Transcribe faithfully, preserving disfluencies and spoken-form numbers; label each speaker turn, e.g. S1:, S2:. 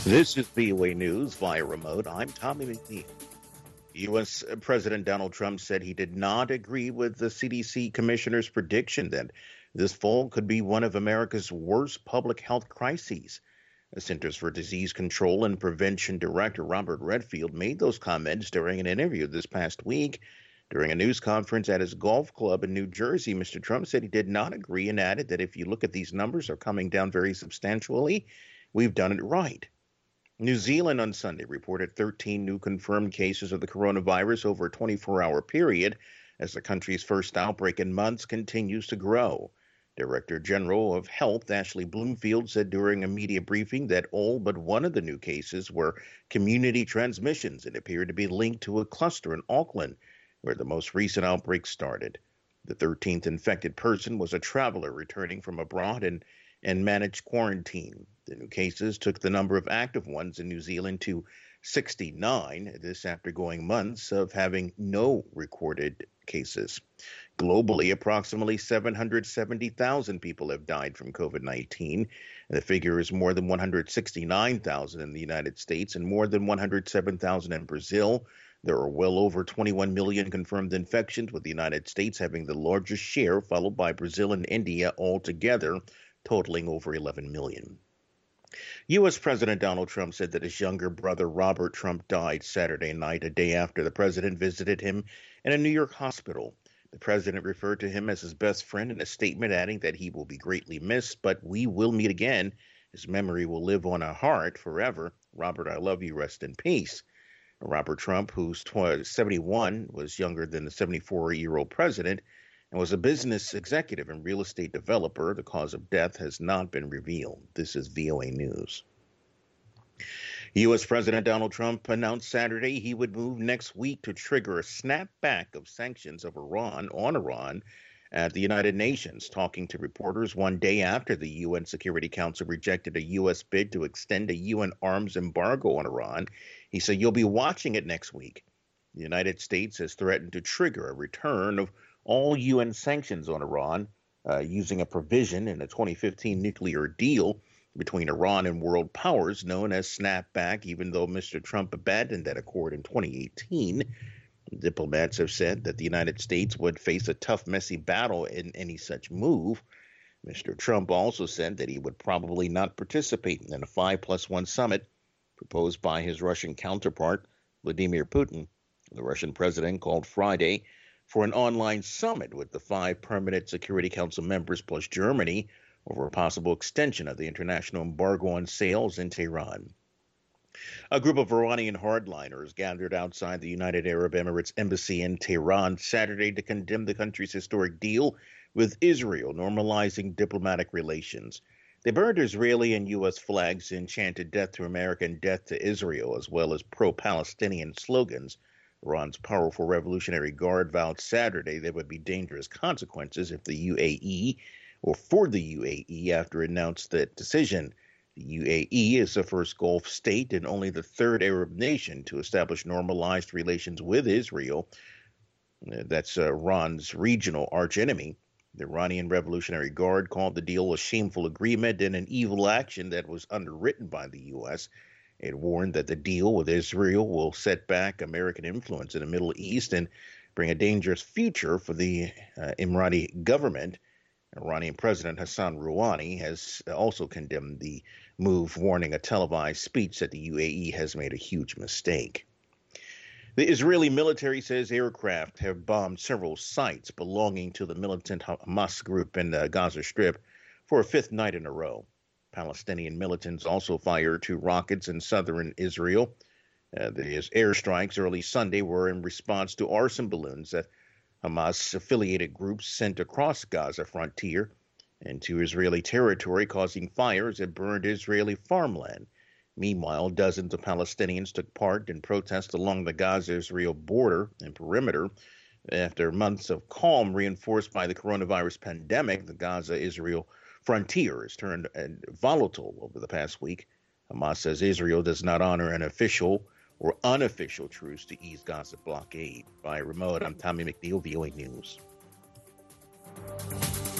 S1: This is V O A News via remote. I'm Tommy McNeil. U S. President Donald Trump said he did not agree with the C D C commissioner's prediction that this fall could be one of America's worst public health crises. The Centers for Disease Control and Prevention Director Robert Redfield made those comments during an interview this past week. During a news conference at his golf club in New Jersey, Mister Trump said he did not agree and added that if you look at these numbers are coming down very substantially, we've done it right. New Zealand on Sunday reported thirteen new confirmed cases of the coronavirus over a twenty-four hour period as the country's first outbreak in months continues to grow. Director General of Health Ashley Bloomfield said during a media briefing that all but one of the new cases were community transmissions and appeared to be linked to a cluster in Auckland, where the most recent outbreak started. The thirteenth infected person was a traveler returning from abroad and, and managed quarantine. The new cases took the number of active ones in New Zealand to sixty-nine, this after going months of having no recorded cases. Globally, approximately seven hundred seventy thousand people have died from COVID nineteen. The figure is more than one hundred sixty-nine thousand in the United States and more than one hundred seven thousand in Brazil. There are well over twenty-one million confirmed infections, with the United States having the largest share, followed by Brazil and India altogether, totaling over eleven million. U S. President Donald Trump said that his younger brother Robert Trump died Saturday night, a day after the president visited him in a New York hospital. The president referred to him as his best friend in a statement, adding that he will be greatly missed, but we will meet again. His memory will live on our heart forever. Robert, I love you. Rest in peace. Robert Trump, who's seventy-one, was younger than the seventy-four-year-old president and was a business executive and real estate developer. The cause of death has not been revealed. This is V O A News. U S. President Donald Trump announced Saturday he would move next week to trigger a snapback of sanctions of Iran on Iran at the United Nations. Talking to reporters one day after the U N Security Council rejected a U S bid to extend a U N arms embargo on Iran, he said, "You'll be watching it next week." The United States has threatened to trigger a return of all U N sanctions on Iran uh, using a provision in a twenty fifteen nuclear deal between Iran and world powers known as snapback, even though Mister Trump abandoned that accord in twenty eighteen. Diplomats have said that the United States would face a tough, messy battle in any such move. Mister Trump also said that he would probably not participate in a five plus one summit proposed by his Russian counterpart, Vladimir Putin. The Russian president called Friday for an online summit with the five permanent Security Council members plus Germany over a possible extension of the international embargo on sales in Tehran. A group of Iranian hardliners gathered outside the United Arab Emirates embassy in Tehran Saturday to condemn the country's historic deal with Israel, normalizing diplomatic relations. They burned Israeli and U S flags and chanted "Death to America" and "Death to Israel," as well as pro-Palestinian slogans. Iran's powerful Revolutionary Guard vowed Saturday there would be dangerous consequences if the U A E or for the U A E after it announced that decision. The U A E is the first Gulf state and only the third Arab nation to establish normalized relations with Israel. That's Iran's regional archenemy. The Iranian Revolutionary Guard called the deal a shameful agreement and an evil action that was underwritten by the U S. It warned that the deal with Israel will set back American influence in the Middle East and bring a dangerous future for the uh, Emirati government. Iranian President Hassan Rouhani has also condemned the move, warning a televised speech that the U A E has made a huge mistake. The Israeli military says aircraft have bombed several sites belonging to the militant Hamas group in the Gaza Strip for a fifth night in a row. Palestinian militants also fired two rockets in southern Israel. Uh, the airstrikes early Sunday were in response to arson balloons that Hamas-affiliated groups sent across Gaza frontier into Israeli territory, causing fires that burned Israeli farmland. Meanwhile, dozens of Palestinians took part in protests along the Gaza-Israel border and perimeter. After months of calm reinforced by the coronavirus pandemic, the Gaza-Israel frontier has turned volatile over the past week. Hamas says Israel does not honor an official or unofficial truce to ease Gaza blockade. By remote, I'm Tommy McNeil, V O A News.